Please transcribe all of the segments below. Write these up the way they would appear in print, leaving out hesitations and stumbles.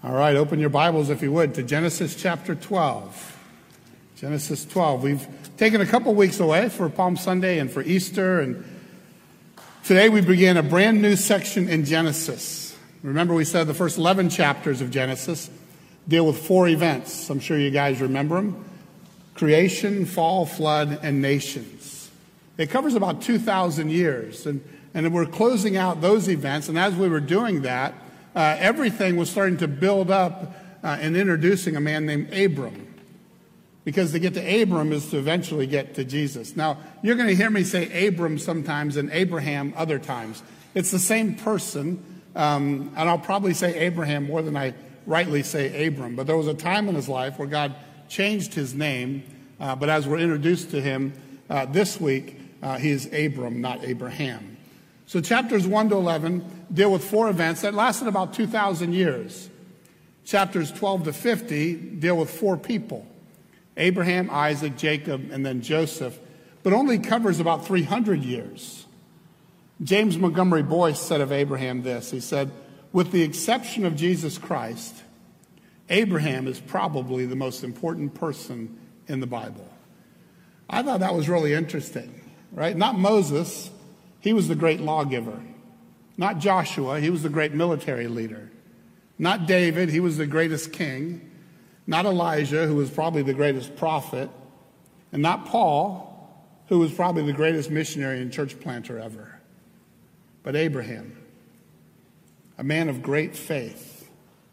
All right, open your Bibles, if you would, to Genesis chapter 12. Genesis 12. We've taken a couple weeks away for Palm Sunday and for Easter, and today we begin a brand new section in Genesis. Remember, we said the first 11 chapters of Genesis deal with 4 events. I'm sure you guys remember them. Creation, fall, flood, and nations. It covers about 2,000 years, and we're closing out those events, and as we were doing that, everything was starting to build up and introducing a man named Abram. Because to get to Abram is to eventually get to Jesus. Now, you're going to hear me say Abram sometimes and Abraham other times. It's the same person, and I'll probably say Abraham more than I rightly say Abram. But there was a time in his life where God changed his name, but as we're introduced to him this week, he is Abram, not Abraham. So chapters 1 to 11 deal with 4 events that lasted about 2,000 years. Chapters 12 to 50 deal with 4 people: Abraham, Isaac, Jacob, and then Joseph, but only covers about 300 years. James Montgomery Boyce said of Abraham this. He said, "With the exception of Jesus Christ, Abraham is probably the most important person in the Bible." I thought that was really interesting, right? Not Moses. He was the great lawgiver. Not Joshua. He was the great military leader. Not David. He was the greatest king. Not Elijah, who was probably the greatest prophet. And not Paul, who was probably the greatest missionary and church planter ever. But Abraham, a man of great faith.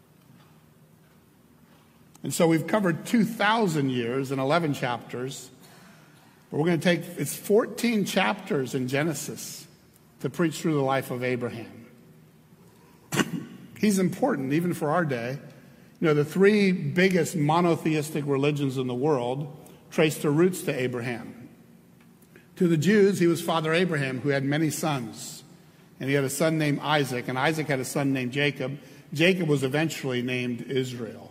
And so we've covered 2,000 years in 11 chapters. But we're going to take, it's 14 chapters in Genesis to preach through the life of Abraham. He's important, even for our day. You know, the 3 biggest monotheistic religions in the world trace their roots to Abraham. To the Jews, he was Father Abraham, who had many sons. And he had a son named Isaac, and Isaac had a son named Jacob. Jacob was eventually named Israel.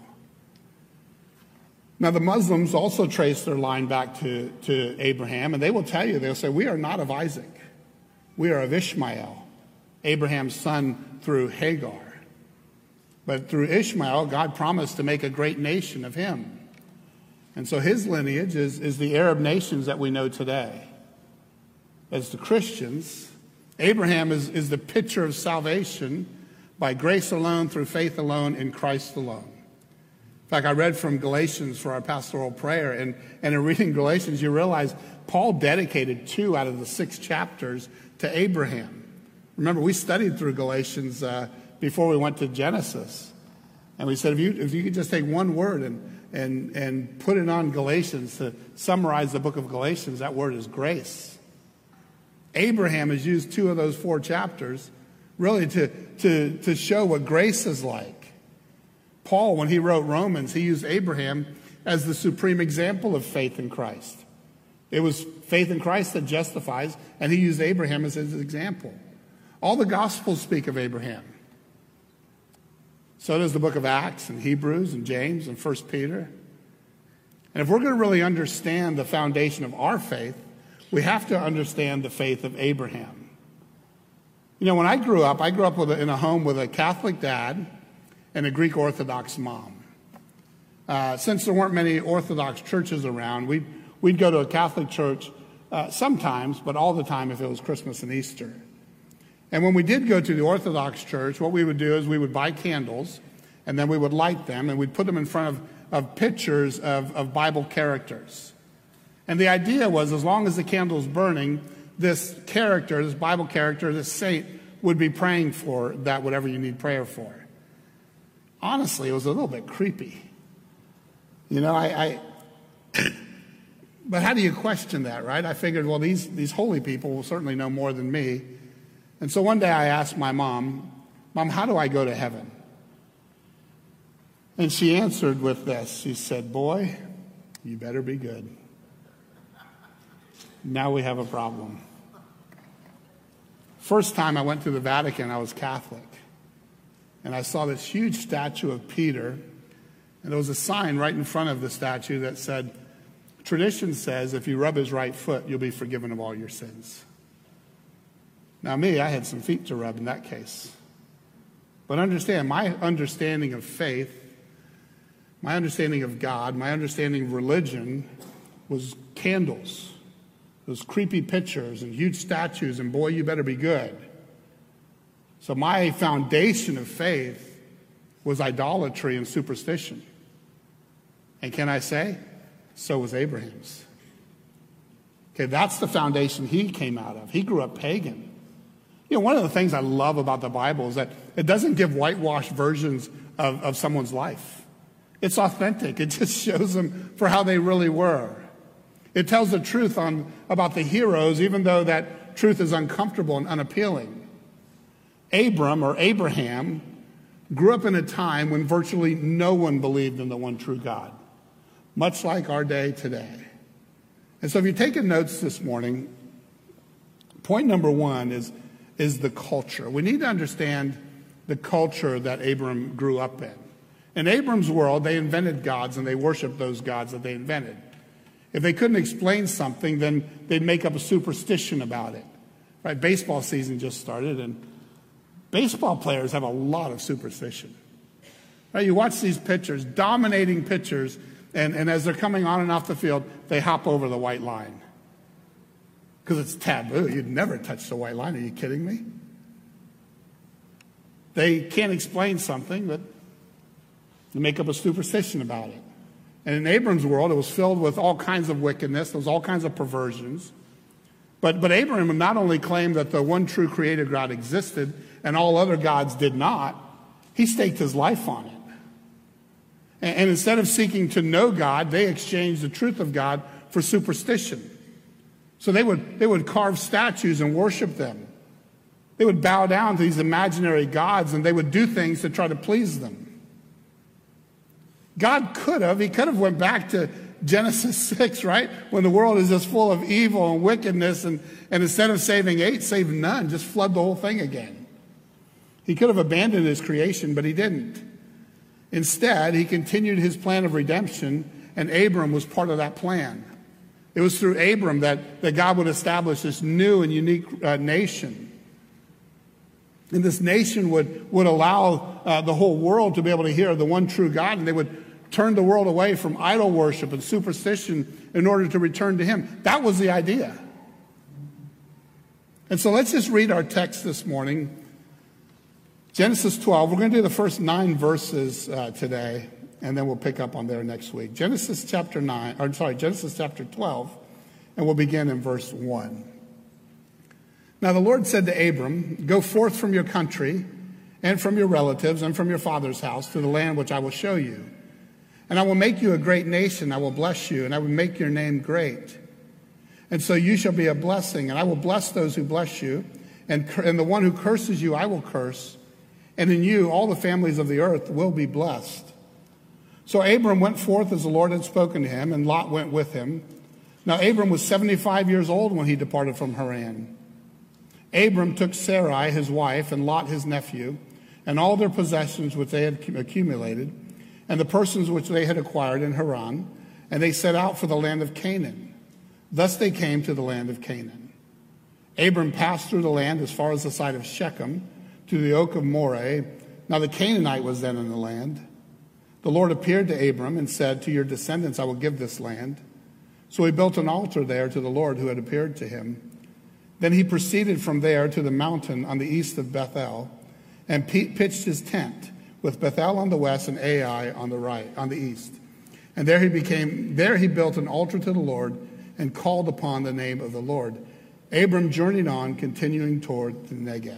Now, the Muslims also trace their line back to Abraham, and they will tell you, they'll say, we are not of Isaac. We are of Ishmael, Abraham's son through Hagar. But through Ishmael, God promised to make a great nation of him. And so his lineage is the Arab nations that we know today. As the Christians, Abraham is the picture of salvation by grace alone, through faith alone, in Christ alone. In fact, I read from Galatians for our pastoral prayer, and in reading Galatians, you realize Paul dedicated 2 out of the 6 chapters to Abraham. Remember, we studied through Galatians before we went to Genesis, and we said if you could just take one word and put it on Galatians to summarize the book of Galatians, that word is grace. Abraham has used 2 of those 4 chapters really to show what grace is like. Paul, when he wrote Romans, he used Abraham as the supreme example of faith in Christ. It was faith in Christ that justifies, and he used Abraham as his example. All the Gospels speak of Abraham. So does the book of Acts and Hebrews and James and 1 Peter. And if we're going to really understand the foundation of our faith, we have to understand the faith of Abraham. You know, when I grew up in a home with a Catholic dad and a Greek Orthodox mom. Since there weren't many Orthodox churches around, we'd go to a Catholic church sometimes, but all the time if it was Christmas and Easter. And when we did go to the Orthodox church, what we would do is we would buy candles, and then we would light them, and we'd put them in front of pictures of Bible characters. And the idea was, as long as the candle's burning, this character, this Bible character, this saint, would be praying for that, whatever you need prayer for. Honestly, it was a little bit creepy. You know, but how do you question that, right? I figured, well, these holy people will certainly know more than me. And so one day I asked my mom, how do I go to heaven? And she answered with this. She said, boy, you better be good. Now we have a problem. First time I went to the Vatican, I was Catholic. And I saw this huge statue of Peter, and there was a sign right in front of the statue that said, tradition says if you rub his right foot, you'll be forgiven of all your sins. Now me, I had some feet to rub in that case. But understand, my understanding of faith, my understanding of God, my understanding of religion was candles, those creepy pictures and huge statues, and boy, you better be good. So my foundation of faith was idolatry and superstition. And can I say, so was Abraham's. Okay, that's the foundation he came out of. He grew up pagan. You know, one of the things I love about the Bible is that it doesn't give whitewashed versions of someone's life. It's authentic. It just shows them for how they really were. It tells the truth about the heroes, even though that truth is uncomfortable and unappealing. Abram, or Abraham, grew up in a time when virtually no one believed in the one true God, much like our day today. And so if you're taking notes this morning, point number one is the culture. We need to understand the culture that Abram grew up in. In Abram's world, they invented gods and they worshiped those gods that they invented. If they couldn't explain something, then they'd make up a superstition about it. Right? Baseball season just started, and baseball players have a lot of superstition. Right? You watch these pitchers, dominating pitchers, and as they're coming on and off the field, they hop over the white line. Because it's taboo. You'd never touch the white line. Are you kidding me? They can't explain something, but they make up a superstition about it. And in Abram's world, it was filled with all kinds of wickedness. There was all kinds of perversions. But Abram not only claimed that the one true creator God existed and all other gods did not, he staked his life on it. And instead of seeking to know God, they exchanged the truth of God for superstition. So they would carve statues and worship them. They would bow down to these imaginary gods, and they would do things to try to please them. God could have went back to Genesis 6, right? When the world is just full of evil and wickedness, and instead of saving 8, save none, just flood the whole thing again. He could have abandoned his creation, but he didn't. Instead, he continued his plan of redemption, and Abram was part of that plan. It was through Abram that God would establish this new and unique nation. And this nation would allow the whole world to be able to hear the one true God, and they would turn the world away from idol worship and superstition in order to return to him. That was the idea. And so let's just read our text this morning. Genesis 12. We're going to do the first 9 verses today, and then we'll pick up on there next week. Genesis chapter 12, and we'll begin in verse 1. Now the Lord said to Abram, "Go forth from your country and from your relatives and from your father's house to the land which I will show you. And I will make you a great nation. I will bless you, and I will make your name great. And so you shall be a blessing, and I will bless those who bless you, and the one who curses you I will curse. And in you all the families of the earth will be blessed." So Abram went forth as the Lord had spoken to him, and Lot went with him. Now Abram was 75 years old when he departed from Haran. Abram took Sarai his wife, and Lot his nephew, and all their possessions which they had accumulated, and the persons which they had acquired in Haran, and they set out for the land of Canaan. Thus they came to the land of Canaan. Abram passed through the land as far as the site of Shechem, to the oak of Moreh. Now the Canaanite was then in the land. The Lord appeared to Abram and said, "To your descendants I will give this land." So he built an altar there to the Lord who had appeared to him. Then he proceeded from there to the mountain on the east of Bethel, and pitched his tent, with Bethel on the west and Ai on the right, on the east. And there he built an altar to the Lord and called upon the name of the Lord. Abram journeyed on, continuing toward the Negev.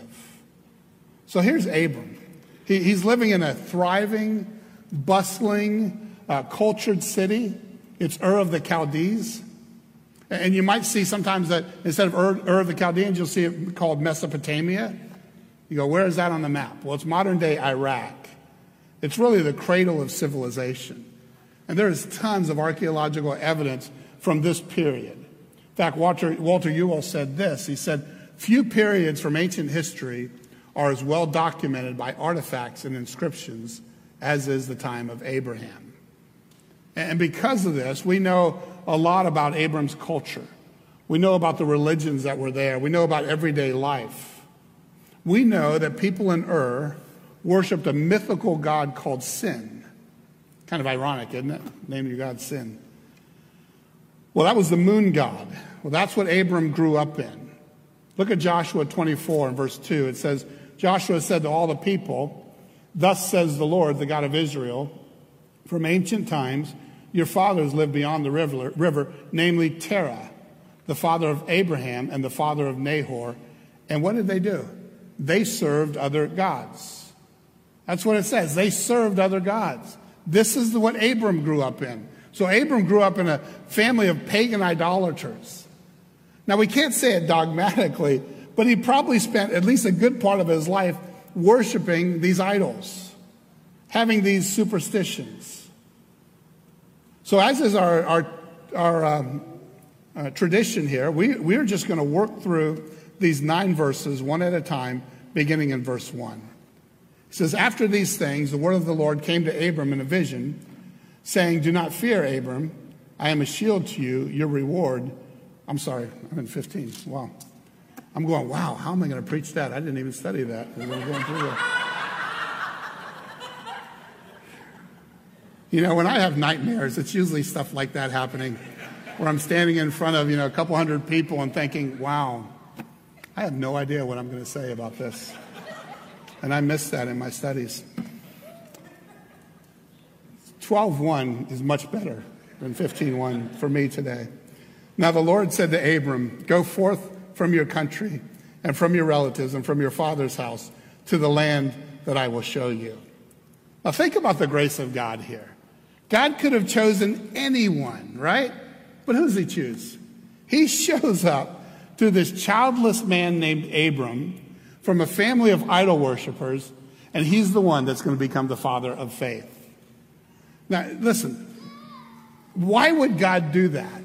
So here's Abram. He's living in a thriving, bustling, cultured city. It's Ur of the Chaldees. And you might see sometimes that instead of Ur of the Chaldeans, you'll see it called Mesopotamia. You go, where is that on the map? Well, it's modern-day Iraq. It's really the cradle of civilization. And there is tons of archaeological evidence from this period. In fact, Walter Ewell said this. He said, "Few periods from ancient history are as well documented by artifacts and inscriptions as is the time of Abraham." And because of this, we know a lot about Abram's culture. We know about the religions that were there. We know about everyday life. We know that people in Ur worshipped a mythical god called Sin. Kind of ironic, isn't it? Name your god Sin. Well, that was the moon god. Well, that's what Abram grew up in. Look at Joshua 24 and verse 2. It says, Joshua said to all the people, "Thus says the Lord, the God of Israel, from ancient times your fathers lived beyond the river, namely Terah, the father of Abraham and the father of Nahor. And what did they do? They served other gods." That's what it says. They served other gods. This is what Abram grew up in. So Abram grew up in a family of pagan idolaters. Now, we can't say it dogmatically, but he probably spent at least a good part of his life worshiping these idols, having these superstitions. So as is our tradition here, we're just going to work through these 9 verses one at a time, beginning in verse 1. It says, "After these things, the word of the Lord came to Abram in a vision, saying, 'Do not fear, Abram. I am a shield to you, your reward.'" I'm sorry, I'm in 15. Wow. I'm going, wow, how am I going to preach that? I didn't even study that. We're going through that. You know, when I have nightmares, it's usually stuff like that happening, where I'm standing in front of, a couple hundred people and thinking, wow, I have no idea what I'm going to say about this. And I missed that in my studies. 12:1 is much better than 15:1 for me today. "Now the Lord said to Abram, 'Go forth from your country and from your relatives and from your father's house to the land that I will show you.'" Now think about the grace of God here. God could have chosen anyone, right? But who does he choose? He shows up through this childless man named Abram from a family of idol worshipers, and he's the one that's going to become the father of faith. Now, listen, why would God do that?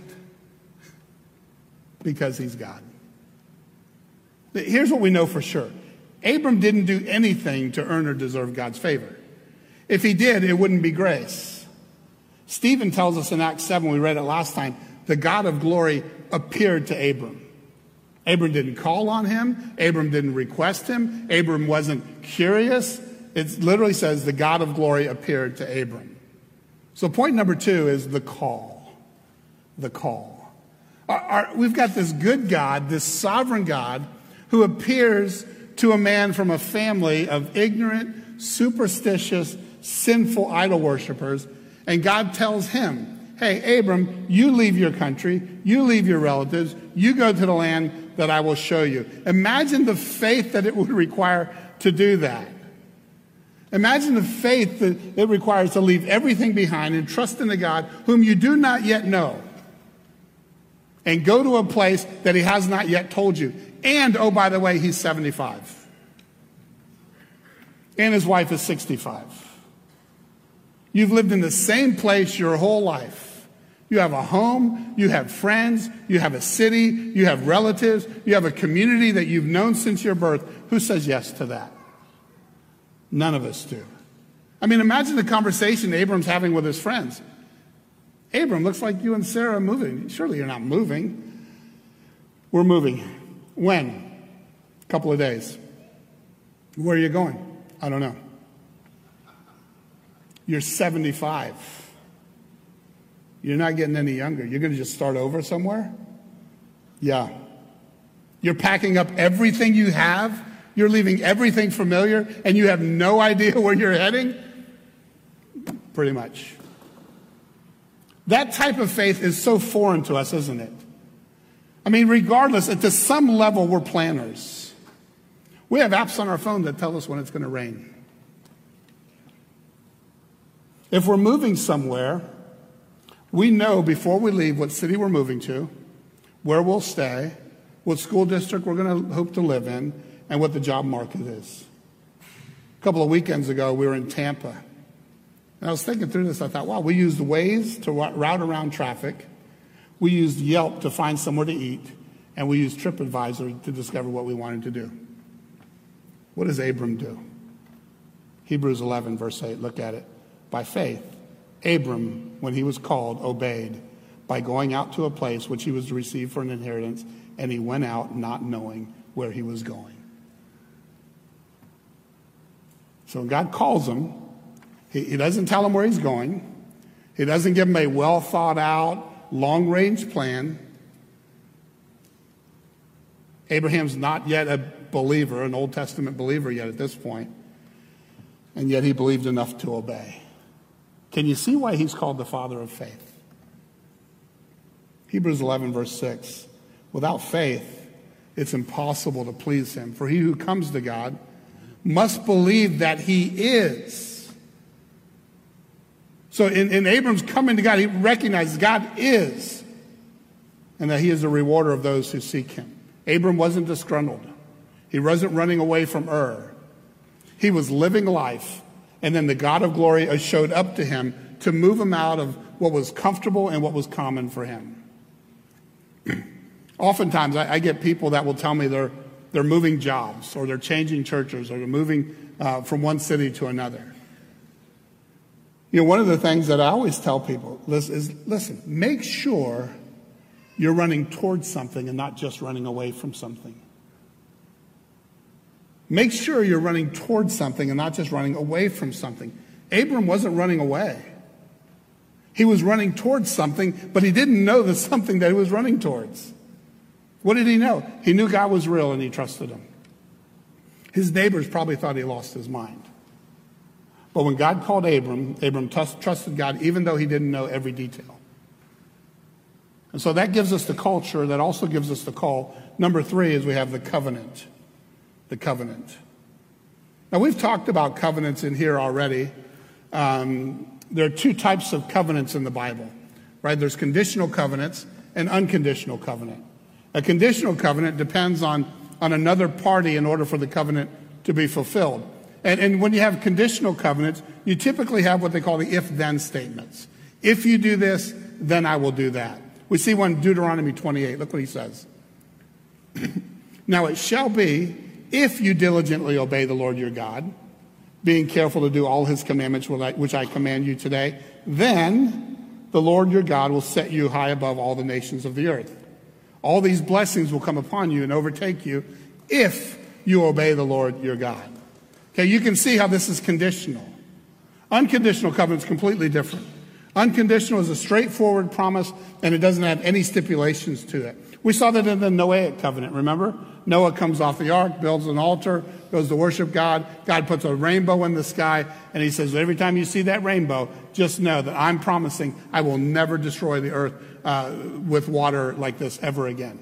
Because he's God. Here's what we know for sure. Abram didn't do anything to earn or deserve God's favor. If he did, it wouldn't be grace. Stephen tells us in Acts 7, we read it last time, the God of glory appeared to Abram. Abram didn't call on him. Abram didn't request him. Abram wasn't curious. It literally says the God of glory appeared to Abram. So point number 2 is the call. The call. We've got this good God, this sovereign God, who appears to a man from a family of ignorant, superstitious, sinful idol worshipers, and God tells him, "Hey, Abram, you leave your country, you leave your relatives, you go to the land that I will show you." Imagine the faith that it would require to do that. Imagine the faith that it requires to leave everything behind and trust in a God whom you do not yet know, and go to a place that he has not yet told you. And, oh, by the way, he's 75. And his wife is 65. You've lived in the same place your whole life. You have a home, you have friends, you have a city, you have relatives, you have a community that you've known since your birth. Who says yes to that? None of us do. I mean, imagine the conversation Abram's having with his friends. "Abram, looks like you and Sarah are moving. Surely you're not moving." "We're moving." "When?" "A couple of days." "Where are you going?" "I don't know." "You're 75. You're not getting any younger. You're going to just start over somewhere?" "Yeah." "You're packing up everything you have? You're leaving everything familiar and you have no idea where you're heading?" "Pretty much." That type of faith is so foreign to us, isn't it? I mean, regardless, to some level, we're planners. We have apps on our phone that tell us when it's going to rain. If we're moving somewhere, we know before we leave what city we're moving to, where we'll stay, what school district we're going to hope to live in, and what the job market is. A couple of weekends ago, we were in Tampa. And I was thinking through this. I thought, wow, we used Waze to route around traffic. We used Yelp to find somewhere to eat. And we used TripAdvisor to discover what we wanted to do. What does Abram do? Hebrews 11, verse 8, look at it. By faith, Abram, when he was called, obeyed by going out to a place which he was to receive for an inheritance, and he went out not knowing where he was going. So when God calls him, he doesn't tell him where he's going. He doesn't give him a well thought out, long range plan. Abraham's not yet a believer, an Old Testament believer yet at this point. And yet he believed enough to obey. Can you see why he's called the father of faith? Hebrews 11, verse 6. Without faith, it's impossible to please him. For he who comes to God must believe that he is. So in Abram's coming to God, he recognizes God is, and that he is a rewarder of those who seek him. Abram wasn't disgruntled. He wasn't running away from Ur. He was living life, and then the God of glory showed up to him to move him out of what was comfortable and what was common for him. Oftentimes, I get people that will tell me they're moving jobs, or they're changing churches, or they're moving from one city to another. You know, one of the things that I always tell people is, listen, make sure you're running towards something and not just running away from something. Make sure you're running towards something and not just running away from something. Abram wasn't running away. He was running towards something, but he didn't know the something that he was running towards. What did he know? He knew God was real and he trusted him. His neighbors probably thought he lost his mind. But when God called Abram trusted God even though he didn't know every detail. And so that gives us the culture. That also gives us the call. Number 3 is we have the covenant. The covenant. Now, we've talked about covenants in here already. There are 2 types of covenants in the Bible, right? There's conditional covenants and unconditional covenant. A conditional covenant depends on another party in order for the covenant to be fulfilled. And when you have conditional covenants, you typically have what they call the if-then statements. If you do this, then I will do that. We see one in Deuteronomy 28. Look what he says. Now it shall be, if you diligently obey the Lord your God, being careful to do all his commandments which I command you today, then the Lord your God will set you high above all the nations of the earth. All these blessings will come upon you and overtake you if you obey the Lord your God. Okay, you can see how this is conditional. Unconditional covenant is completely different. Unconditional is a straightforward promise, and it doesn't have any stipulations to it. We saw that in the Noahic covenant, remember? Noah comes off the ark, builds an altar, goes to worship God. God puts a rainbow in the sky, and he says, every time you see that rainbow, just know that I'm promising I will never destroy the earth with water like this ever again.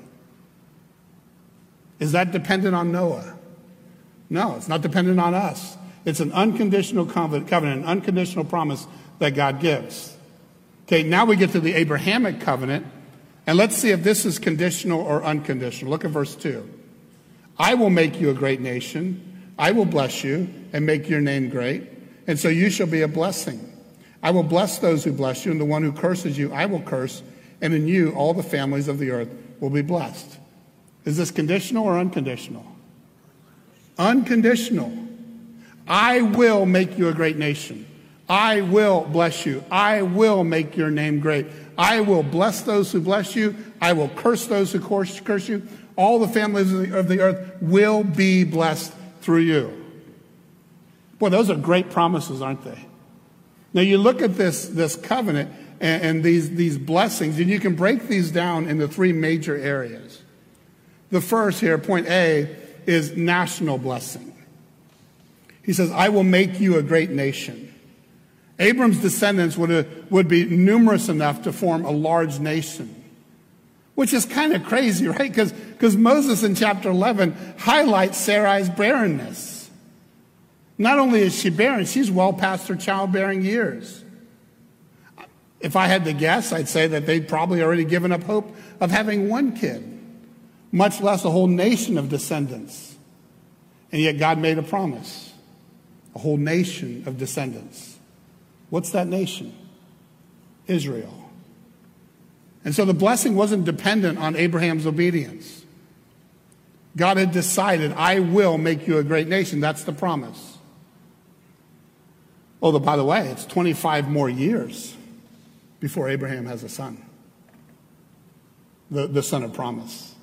Is that dependent on Noah? No, it's not dependent on us. It's an unconditional covenant, an unconditional promise that God gives. Okay, now we get to the Abrahamic covenant, and let's see if this is conditional or unconditional. Look at verse 2. I will make you a great nation. I will bless you and make your name great, and so you shall be a blessing. I will bless those who bless you, and the one who curses you I will curse, and in you all the families of the earth will be blessed. Is this conditional or unconditional? Unconditional. I will make you a great nation. I will bless you. I will make your name great. I will bless those who bless you. I will curse those who curse you. All the families of the earth will be blessed through you. Boy, those are great promises, aren't they? Now you look at this covenant and these blessings, and you can break these down into 3 major areas. The first here, point A, is national blessing. He says, I will make you a great nation. Abram's descendants would be numerous enough to form a large nation, which is kind of crazy, right? Because Moses in chapter 11 highlights Sarai's barrenness. Not only is she barren, she's well past her childbearing years. If I had to guess, I'd say that they'd probably already given up hope of having one kid, much less a whole nation of descendants. And yet God made a promise, a whole nation of descendants. What's that nation? Israel. And so the blessing wasn't dependent on Abraham's obedience. God had decided, I will make you a great nation. That's the promise. Oh, by the way, it's 25 more years before Abraham has a son. The son of promise.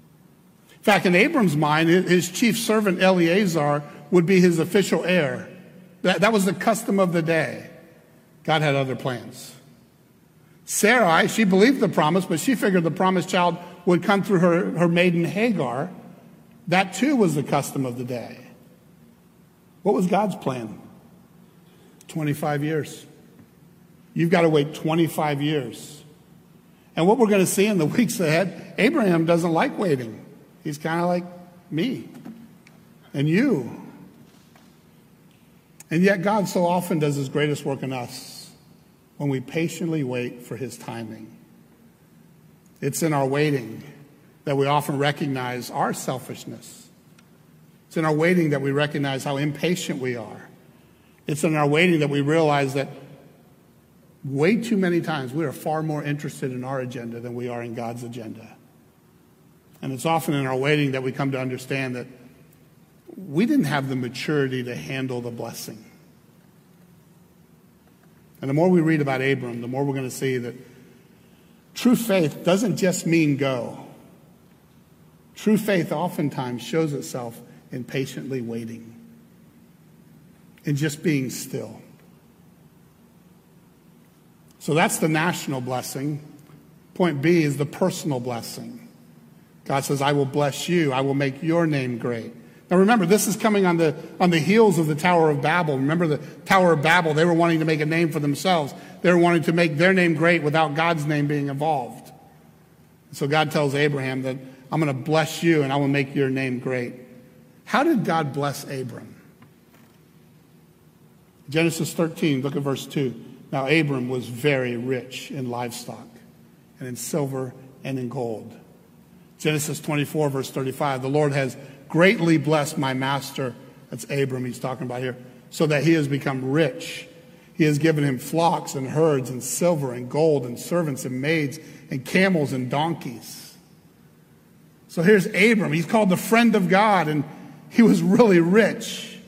In fact, in Abram's mind, his chief servant Eleazar would be his official heir That was the custom of the day. God had other plans. Sarai, she believed the promise, but she figured the promised child would come through her maiden Hagar. That too was the custom of the day. What was God's plan? 25 years. You've got to wait 25 years. And what we're going to see in the weeks ahead, Abraham doesn't like waiting. He's kind of like me and you. And yet God so often does his greatest work in us when we patiently wait for his timing. It's in our waiting that we often recognize our selfishness. It's in our waiting that we recognize how impatient we are. It's in our waiting that we realize that way too many times we are far more interested in our agenda than we are in God's agenda. And it's often in our waiting that we come to understand that we didn't have the maturity to handle the blessing. And the more we read about Abram, the more we're going to see that true faith doesn't just mean go. True faith oftentimes shows itself in patiently waiting, in just being still. So that's the national blessing. Point B is the personal blessing. God says, I will bless you. I will make your name great. Now remember, this is coming on the heels of the Tower of Babel. Remember the Tower of Babel, they were wanting to make a name for themselves. They were wanting to make their name great without God's name being involved. So God tells Abraham that I'm going to bless you and I will make your name great. How did God bless Abram? Genesis 13, look at verse 2. Now Abram was very rich in livestock and in silver and in gold. Genesis 24, verse 35, the Lord has greatly blessed my master, that's Abram he's talking about here, so that he has become rich. He has given him flocks and herds and silver and gold and servants and maids and camels and donkeys. So here's Abram. He's called the friend of God, and he was really rich.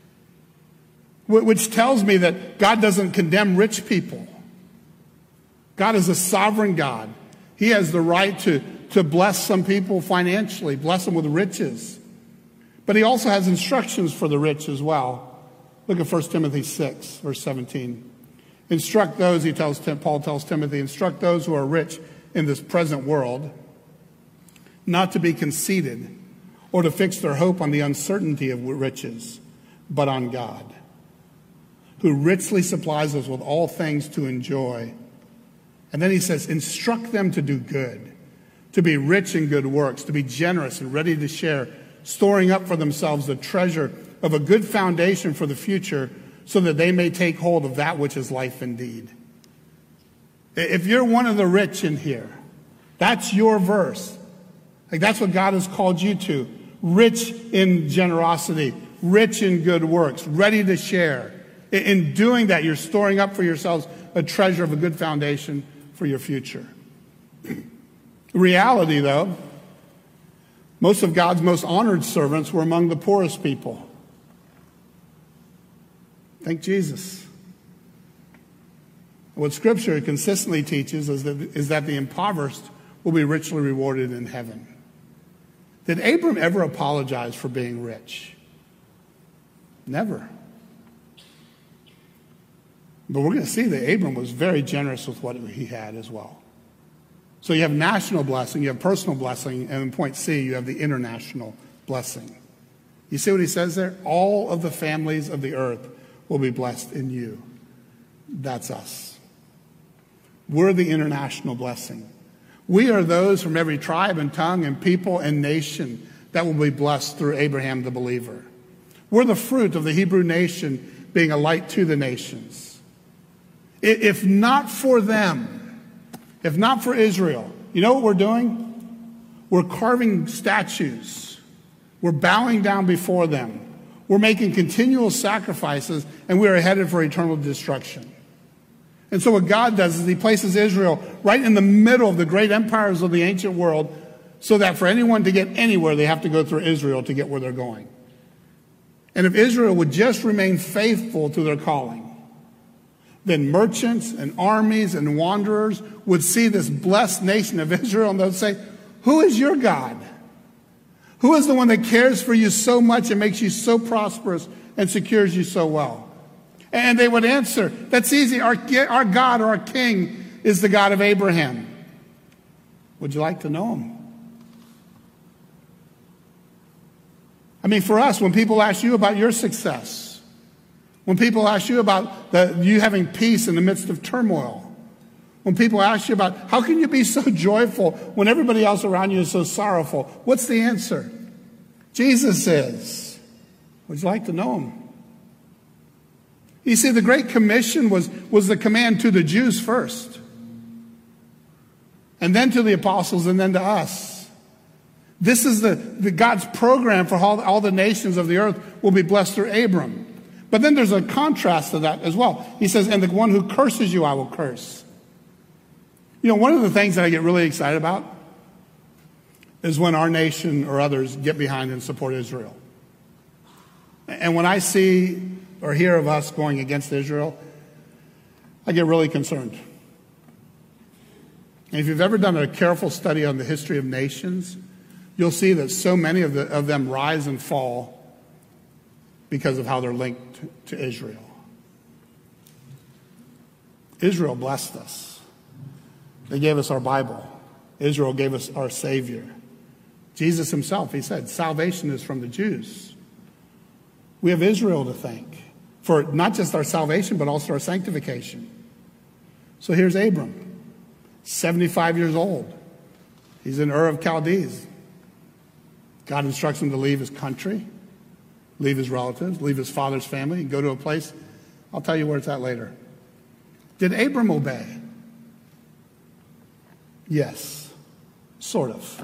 Which tells me that God doesn't condemn rich people. God is a sovereign God. He has the right to bless some people financially, bless them with riches. But he also has instructions for the rich as well. Look at 1 Timothy 6, verse 17. Instruct those, Paul tells Timothy, instruct those who are rich in this present world not to be conceited or to fix their hope on the uncertainty of riches, but on God, who richly supplies us with all things to enjoy. And then he says, instruct them to do good, to be rich in good works, to be generous and ready to share, storing up for themselves the treasure of a good foundation for the future, so that they may take hold of that which is life indeed. If you're one of the rich in here, that's your verse. Like that's what God has called you to. Rich in generosity, rich in good works, ready to share. In doing that, you're storing up for yourselves a treasure of a good foundation for your future. Reality, though, most of God's most honored servants were among the poorest people. Thank Jesus. What Scripture consistently teaches is that the impoverished will be richly rewarded in heaven. Did Abram ever apologize for being rich? Never. But we're going to see that Abram was very generous with what he had as well. So you have national blessing, you have personal blessing, and in point C, you have the international blessing. You see what he says there? All of the families of the earth will be blessed in you. That's us. We're the international blessing. We are those from every tribe and tongue and people and nation that will be blessed through Abraham the believer. We're the fruit of the Hebrew nation being a light to the nations. If not for them, if not for Israel, you know what we're doing? We're carving statues. We're bowing down before them. We're making continual sacrifices, and we are headed for eternal destruction. And so what God does is he places Israel right in the middle of the great empires of the ancient world, so that for anyone to get anywhere, they have to go through Israel to get where they're going. And if Israel would just remain faithful to their calling, then merchants and armies and wanderers would see this blessed nation of Israel, and they'll say, who is your God? Who is the one that cares for you so much and makes you so prosperous and secures you so well? And they would answer, that's easy. Our God or our King is the God of Abraham. Would you like to know him? I mean, for us, when people ask you about your success, when people ask you about you having peace in the midst of turmoil, when people ask you about how can you be so joyful when everybody else around you is so sorrowful, what's the answer? Jesus is. Would you like to know him? You see, the Great Commission was the command to the Jews first, and then to the apostles, and then to us. This is the God's program for all the nations of the earth will be blessed through Abram. But then there's a contrast to that as well. He says, and the one who curses you, I will curse. You know, one of the things that I get really excited about is when our nation or others get behind and support Israel. And when I see or hear of us going against Israel, I get really concerned. And if you've ever done a careful study on the history of nations, you'll see that so many of them rise and fall because of how they're linked to Israel. Israel blessed us. They gave us our Bible. Israel gave us our Savior. Jesus himself, he said, salvation is from the Jews. We have Israel to thank for not just our salvation, but also our sanctification. So here's Abram, 75 years old. He's in Ur of Chaldees. God instructs him to leave his country, leave his relatives, leave his father's family, and go to a place. I'll tell you where it's at later. Did Abram obey? Yes, sort of.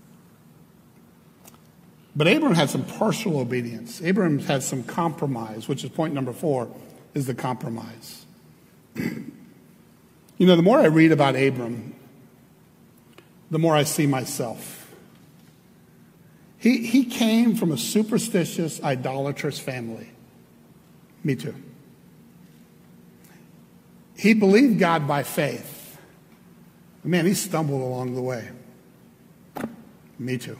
But Abram had some partial obedience. Abram had some compromise, which is point number 4, is the compromise. You know, the more I read about Abram, the more I see myself. He came from a superstitious, idolatrous family. Me too. He believed God by faith. But man, he stumbled along the way. Me too.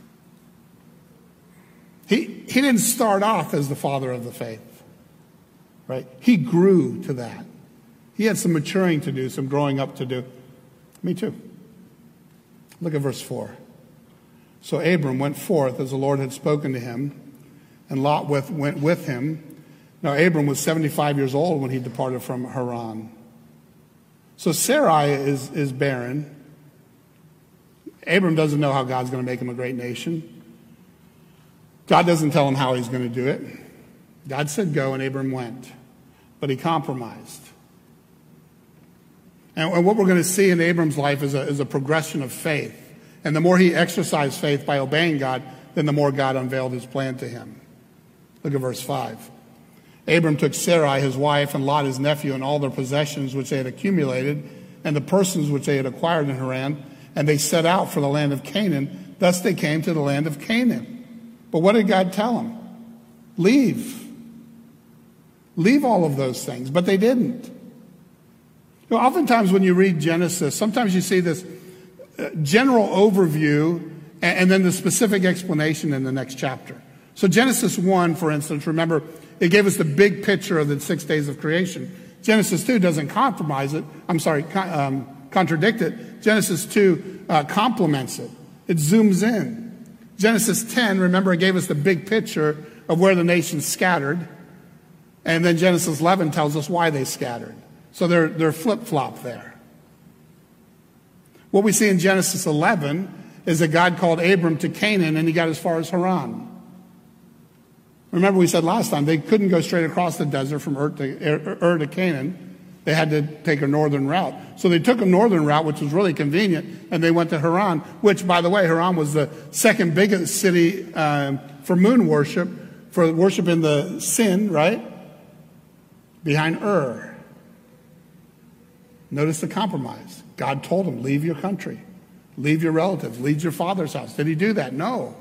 He didn't start off as the father of the faith, right? He grew to that. He had some maturing to do, some growing up to do. Me too. Look at verse 4. So Abram went forth as the Lord had spoken to him, and Lot went with him. Now Abram was 75 years old when he departed from Haran. So Sarai is barren. Abram doesn't know how God's going to make him a great nation. God doesn't tell him how he's going to do it. God said go, and Abram went. But he compromised. And what we're going to see in Abram's life is a progression of faith. And the more he exercised faith by obeying God, then the more God unveiled his plan to him. Look at verse 5. Abram took Sarai, his wife, and Lot, his nephew, and all their possessions which they had accumulated, and the persons which they had acquired in Haran, and they set out for the land of Canaan. Thus they came to the land of Canaan. But what did God tell them? Leave. Leave all of those things. But they didn't. You know, oftentimes when you read Genesis, sometimes you see this general overview and then the specific explanation in the next chapter. So Genesis 1, for instance, remember, it gave us the big picture of the 6 days of creation. Genesis 2 doesn't contradict it. Genesis 2 complements it. It zooms in. Genesis 10, remember, it gave us the big picture of where the nations scattered. And then Genesis 11 tells us why they scattered. So they're flip-flop there. What we see in Genesis 11 is that God called Abram to Canaan, and he got as far as Haran. Remember, we said last time they couldn't go straight across the desert from Ur to Canaan. They had to take a northern route. So they took a northern route, which was really convenient, and they went to Haran, which, by the way, Haran was the second biggest city for moon worship, for worship in the Sin, right? Behind Ur. Notice the compromise. God told him, leave your country, leave your relatives, leave your father's house. Did he do that? No.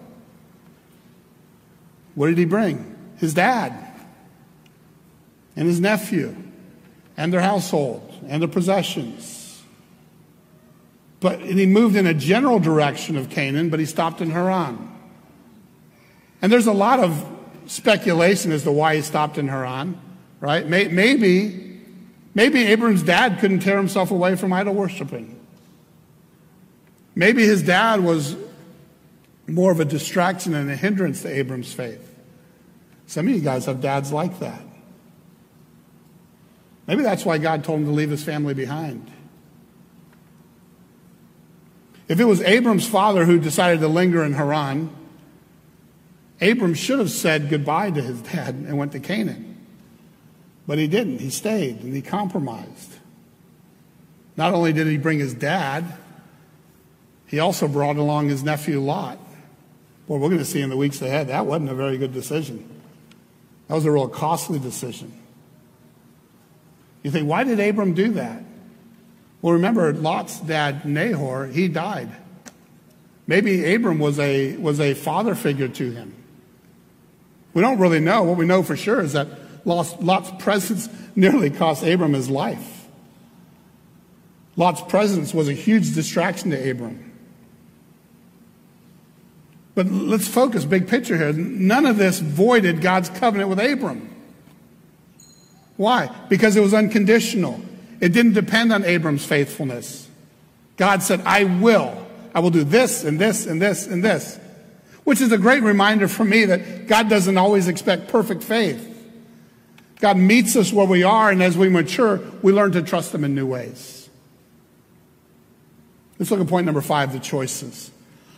What did he bring? His dad and his nephew and their household and their possessions. And he moved in a general direction of Canaan, but he stopped in Haran. And there's a lot of speculation as to why he stopped in Haran. right? Maybe Abram's dad couldn't tear himself away from idol worshiping. Maybe his dad was more of a distraction and a hindrance to Abram's faith. Some of you guys have dads like that. Maybe that's why God told him to leave his family behind. If it was Abram's father who decided to linger in Haran, Abram should have said goodbye to his dad and went to Canaan. But he didn't. He stayed and he compromised. Not only did he bring his dad, he also brought along his nephew Lot. Boy, we're going to see in the weeks ahead, that wasn't a very good decision. That was a real costly decision. You think, why did Abram do that? Well, remember, Lot's dad, Nahor, he died. Maybe Abram was a father figure to him. We don't really know. What we know for sure is that Lot's presence nearly cost Abram his life. Lot's presence was a huge distraction to Abram. But let's focus, big picture here. None of this voided God's covenant with Abram. Why? Because it was unconditional. It didn't depend on Abram's faithfulness. God said, I will do this and this and this and this. Which is a great reminder for me that God doesn't always expect perfect faith. God meets us where we are, and as we mature, we learn to trust him in new ways. Let's look at point number 5, the choices.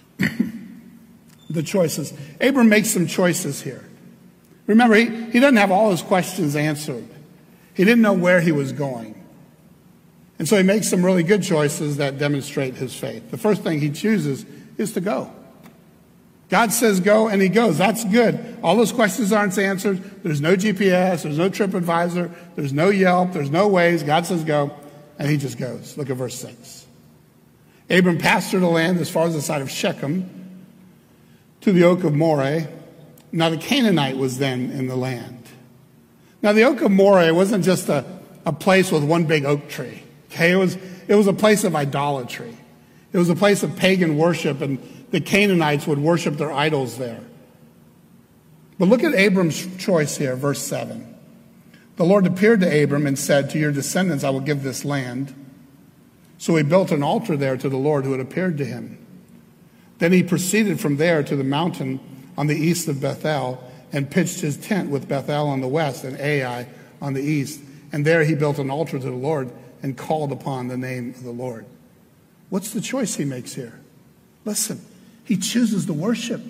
The choices. Abram makes some choices here. Remember, he doesn't have all his questions answered. He didn't know where he was going. And so he makes some really good choices that demonstrate his faith. The first thing he chooses is to go. God says go, and he goes. That's good. All those questions aren't answered. There's no GPS. There's no TripAdvisor. There's no Yelp. There's no Waze. God says go, and he just goes. Look at verse 6. Abram passed through the land as far as the side of Shechem to the oak of Moreh. Now the Canaanite was then in the land. Now the oak of Moreh wasn't just a place with one big oak tree. Okay, it was a place of idolatry. It was a place of pagan worship, and the Canaanites would worship their idols there. But look at Abram's choice here, verse 7. The Lord appeared to Abram and said, to your descendants I will give this land. So he built an altar there to the Lord who had appeared to him. Then he proceeded from there to the mountain on the east of Bethel and pitched his tent with Bethel on the west and Ai on the east. And there he built an altar to the Lord and called upon the name of the Lord. What's the choice he makes here? Listen, he chooses to worship.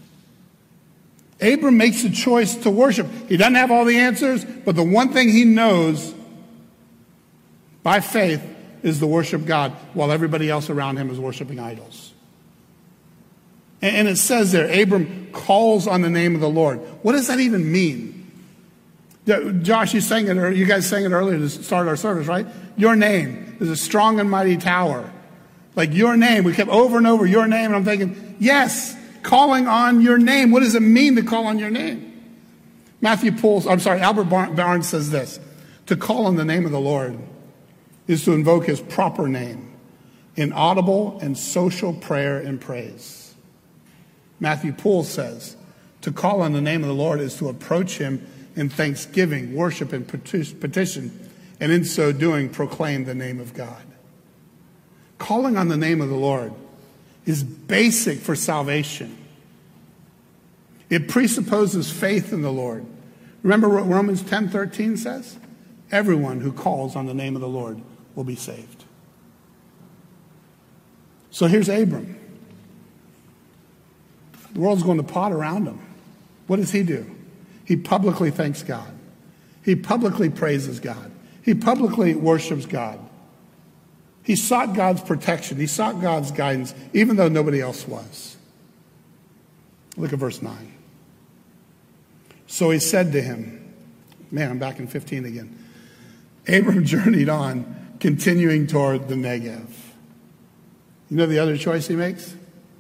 Abram makes a choice to worship. He doesn't have all the answers, but the one thing he knows by faith is to worship God while everybody else around him is worshiping idols. And it says there, Abram calls on the name of the Lord. What does that even mean? Josh, you guys sang it earlier to start our service, right? Your name is a strong and mighty tower. Like your name. We kept over and over your name. And I'm thinking, yes, calling on your name. What does it mean to call on your name? Albert Barnes says this. To call on the name of the Lord is to invoke his proper name in audible and social prayer and praise. Matthew Poole says, to call on the name of the Lord is to approach him in thanksgiving, worship, and petition, and in so doing, proclaim the name of God. Calling on the name of the Lord is basic for salvation. It presupposes faith in the Lord. Remember what Romans 10:13 says? Everyone who calls on the name of the Lord will be saved. So here's Abram. The world's going to pot around him. What does he do? He publicly thanks God. He publicly praises God. He publicly worships God. He sought God's protection. He sought God's guidance, even though nobody else was. Look at verse 9. So he said to him, man, I'm back in 15 again. Abram journeyed on, continuing toward the Negev. You know the other choice he makes?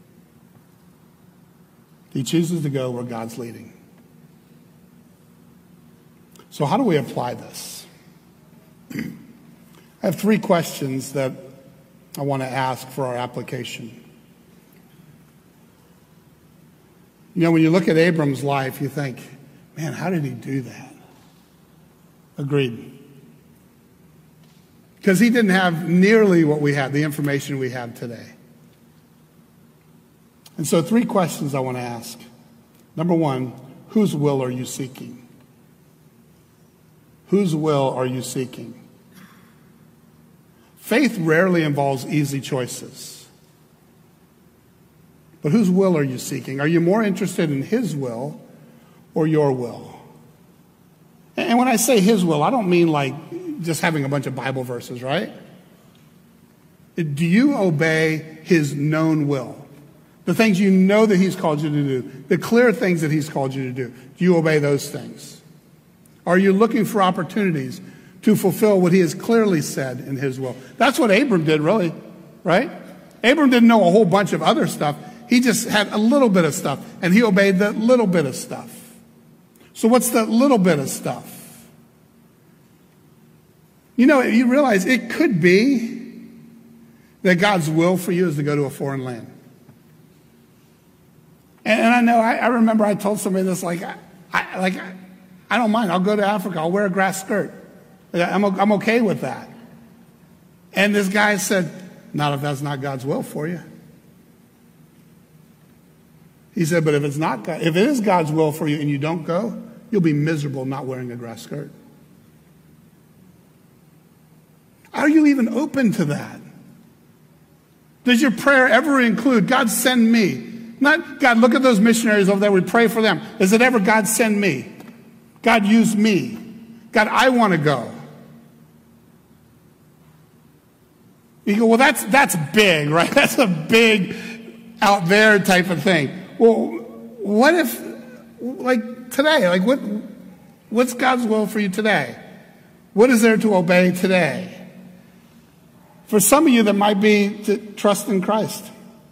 He chooses to go where God's leading. So how do we apply this? I have 3 questions that I want to ask for our application. You know, when you look at Abram's life, you think, man, how did he do that? Agreed. Because he didn't have nearly what we have, the information we have today. And so 3 questions I want to ask. Number 1, whose will are you seeking? Whose will are you seeking? Faith rarely involves easy choices. But whose will are you seeking? Are you more interested in his will or your will? And when I say his will, I don't mean like just having a bunch of Bible verses, right? Do you obey his known will? The things you know that he's called you to do, the clear things that he's called you to do. Do you obey those things? Are you looking for opportunities to fulfill what he has clearly said in his will? That's what Abram did, really, right? Abram didn't know a whole bunch of other stuff. He just had a little bit of stuff, and he obeyed the little bit of stuff. So what's the little bit of stuff? You know, you realize it could be that God's will for you is to go to a foreign land. And I know, I remember I told somebody this, I don't mind. I'll go to Africa. I'll wear a grass skirt. I'm okay with that. And this guy said, not if that's not God's will for you. He said, but if it is God's will for you and you don't go, you'll be miserable not wearing a grass skirt. Are you even open to that? Does your prayer ever include, God, send me? Not, God, look at those missionaries over there. We pray for them. Is it ever, God, send me? God, use me. God, I want to go. You go, well, that's big, right? That's a big out there type of thing. Well, what if, like today, what's God's will for you today? What is there to obey today? For some of you, that might be to trust in Christ.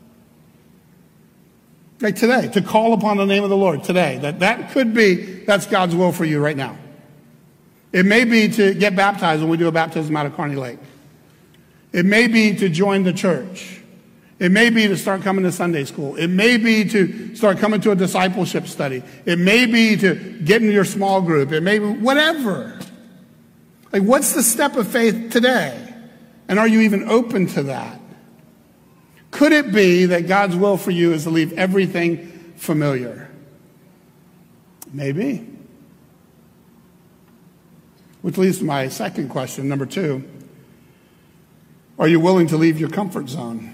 Like today, to call upon the name of the Lord today. That could be, that's God's will for you right now. It may be to get baptized when we do a baptism out of Kearney Lake. It may be to join the church. It may be to start coming to Sunday school. It may be to start coming to a discipleship study. It may be to get into your small group. It may be whatever. Like, what's the step of faith today? And are you even open to that? Could it be that God's will for you is to leave everything familiar? Maybe. Which leads to my second question, number 2. Are you willing to leave your comfort zone?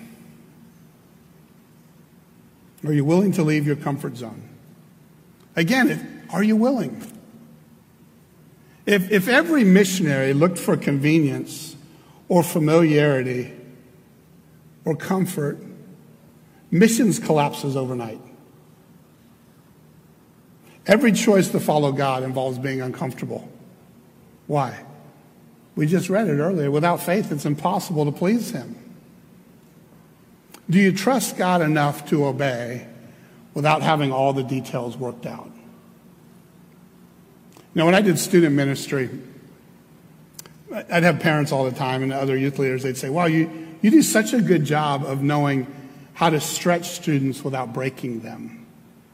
Are you willing to leave your comfort zone? Again, are you willing? If every missionary looked for convenience or familiarity or comfort, missions collapses overnight. Every choice to follow God involves being uncomfortable. Why? We just read it earlier. Without faith, it's impossible to please him. Do you trust God enough to obey without having all the details worked out? You know, when I did student ministry, I'd have parents all the time and other youth leaders, they'd say, wow, you do such a good job of knowing how to stretch students without breaking them.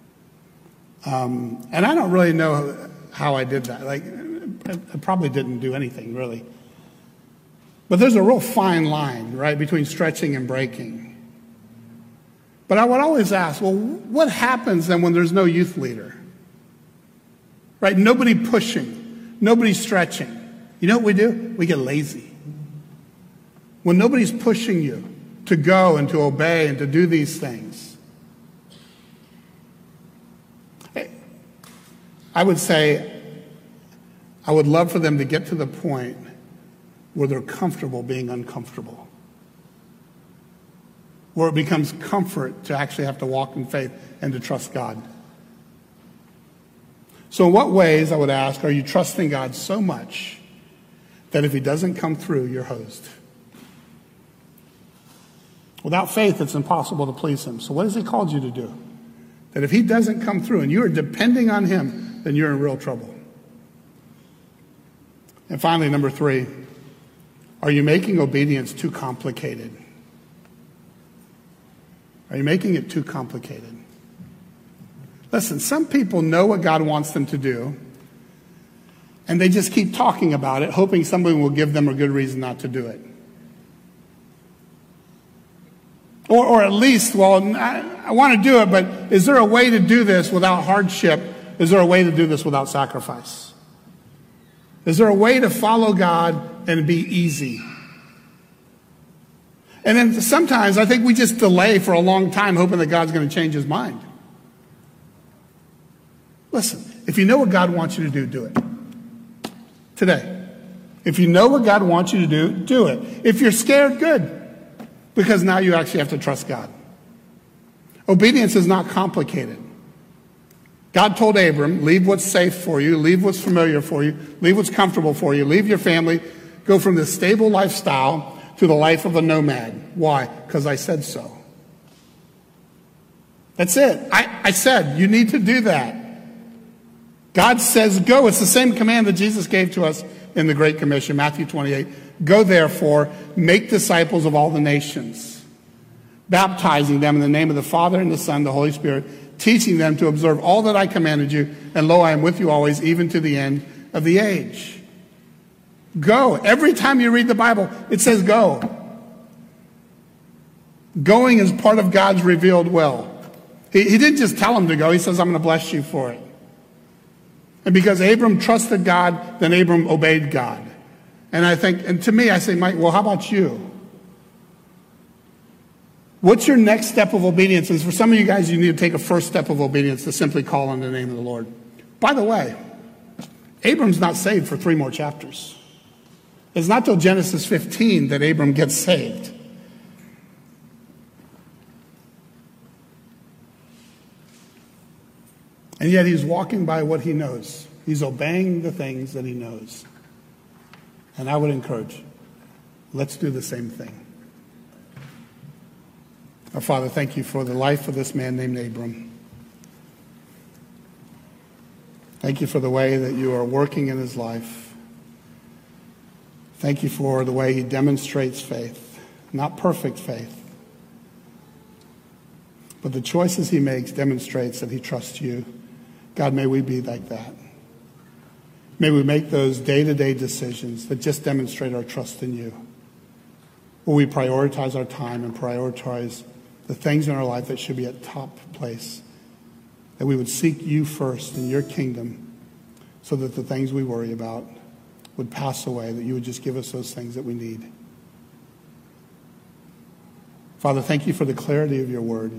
And I don't really know how I did that. Like, I probably didn't do anything, really. But there's a real fine line, right, between stretching and breaking. But I would always ask, well, what happens then when there's no youth leader? Right? Nobody pushing, nobody stretching. You know what we do? We get lazy. When nobody's pushing you to go and to obey and to do these things, I would say, I would love for them to get to the point where they're comfortable being uncomfortable. Where it becomes comfort to actually have to walk in faith and to trust God. So in what ways, I would ask, are you trusting God so much that if he doesn't come through, you're hosed? Without faith, it's impossible to please him. So what has he called you to do? That if he doesn't come through and you are depending on him, then you're in real trouble. And finally, number 3, are you making obedience too complicated? Are you making it too complicated? Listen, some people know what God wants them to do, And they just keep talking about it, hoping somebody will give them a good reason not to do it. Or at least, well, I want to do it, but is there a way to do this without hardship? Is there a way to do this without sacrifice? Is there a way to follow God and be easy? And then sometimes I think we just delay for a long time hoping that God's going to change his mind. Listen, if you know what God wants you to do, do it. Today. If you know what God wants you to do, do it. If you're scared, good. Because now you actually have to trust God. Obedience is not complicated. God told Abram, leave what's safe for you, leave what's familiar for you, leave what's comfortable for you, leave your family, go from this stable lifestyle to the life of a nomad. Why? Because I said so. That's it. I said, you need to do that. God says go. It's the same command that Jesus gave to us in the Great Commission, Matthew 28. Go therefore, make disciples of all the nations, baptizing them in the name of the Father and the Son and the Holy Spirit, teaching them to observe all that I commanded you, and lo, I am with you always, even to the end of the age. Go. Every time you read the Bible, it says go. Going is part of God's revealed will. He didn't just tell him to go. He says, I'm going to bless you for it. And because Abram trusted God, then Abram obeyed God. And I think, and to me, I say, Mike, well, how about you? What's your next step of obedience? And for some of you guys, you need to take a first step of obedience to simply call on the name of the Lord. By the way, Abram's not saved for 3 more chapters. It's not till Genesis 15 that Abram gets saved. And yet he's walking by what he knows. He's obeying the things that he knows. And I would encourage, let's do the same thing. Our Father, thank you for the life of this man named Abram. Thank you for the way that you are working in his life. Thank you for the way he demonstrates faith, not perfect faith. But the choices he makes demonstrates that he trusts you. God, may we be like that. May we make those day-to-day decisions that just demonstrate our trust in you. Will we prioritize our time and prioritize the things in our life that should be at top place? That we would seek you first in your kingdom so that the things we worry about would pass away, that you would just give us those things that we need. Father, thank you for the clarity of your word.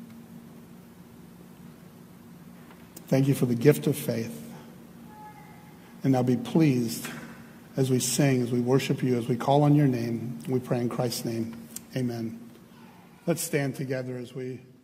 Thank you for the gift of faith. And now be pleased as we sing, as we worship you, as we call on your name. We pray in Christ's name. Amen. Let's stand together as we